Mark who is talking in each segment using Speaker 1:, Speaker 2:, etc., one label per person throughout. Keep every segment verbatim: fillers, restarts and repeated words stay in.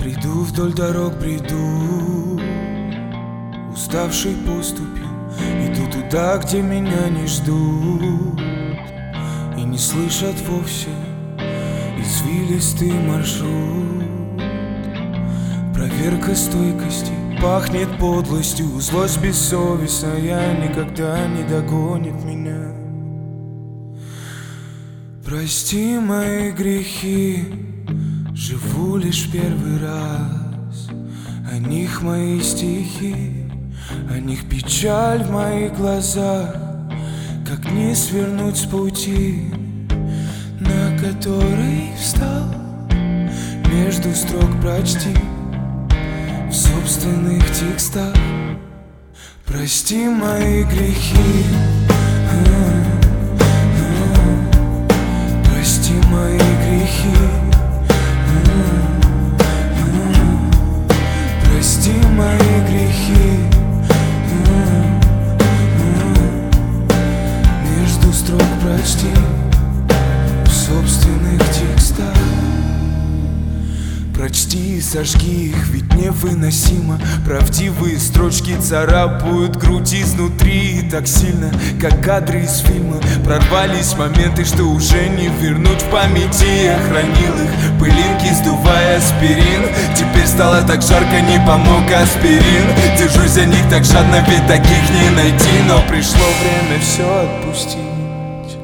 Speaker 1: Бреду вдоль дорог, бреду, уставший поступью. Иду туда, где меня не ждут и не слышат вовсе. Извилистый маршрут, проверка стойкости. Пахнет подлостью, злость бессовестная никогда не догонит меня. Прости мои грехи, живу лишь первый раз. О них мои стихи, о них печаль в моих глазах. Как не свернуть с пути, на который встал, между строк прочти в собственных текстах. Прости мои грехи, прости мои грехи, прости мои грехи, между строк прочти в собственных текстах. Прочти и сожги их, ведь невыносимо. Правдивые строчки царапают грудь изнутри так сильно, как кадры из фильма. Прорвались моменты, что уже не вернуть в памяти. Я хранил их, пылинки сдувая аспирин. Теперь стало так жарко, не помог аспирин. Держусь за них так жадно, ведь таких не найти. Но пришло время все отпустить.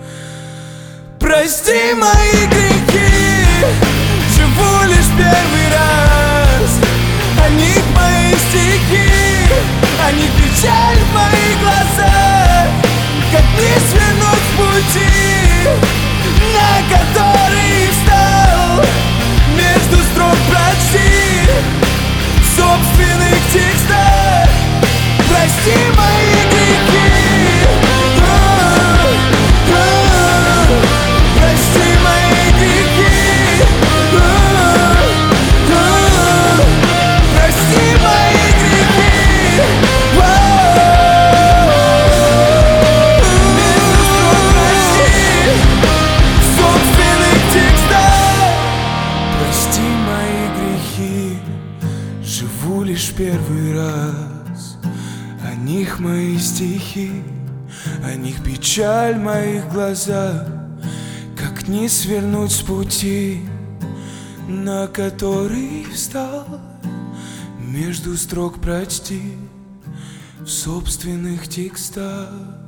Speaker 1: Прости мои грехи, живу лишь первый раз. О них мои стихи, о них печаль в моих глазах. Как не свернуть с пути, на который встал, между строк прочти в собственных текстах. Прости мои грехи, прости мои грехи, прости мои грехи. В собственных текстах. Прости мои грехи, живу лишь первый раз. О них мои стихи, о них печаль в моих глазах. Как не свернуть с пути, на который встал, между строк прочти в собственных текстах.